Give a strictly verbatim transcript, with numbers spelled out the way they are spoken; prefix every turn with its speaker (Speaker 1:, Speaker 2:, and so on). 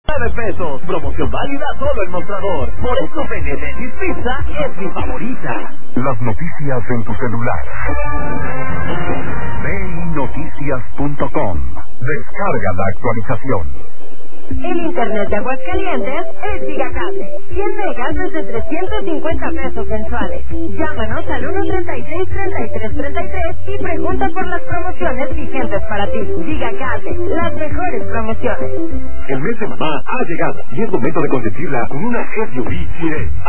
Speaker 1: nueve pesos. Promoción válida solo en Mostrador. Por eso Benedetti Pizza es mi favorita.
Speaker 2: Las noticias en tu celular. ve i noticias punto com. Descarga la actualización.
Speaker 3: El internet de Aguascalientes es Gigacable. cien megas desde trescientos cincuenta pesos mensuales. Llámanos al uno treinta y seis, treinta y tres treinta y tres y pregunta por las promociones vigentes para ti. Gigacable, las mejores promociones.
Speaker 4: El mes de mamá ha llegado y es momento de consentirla con una S U V T-Rex.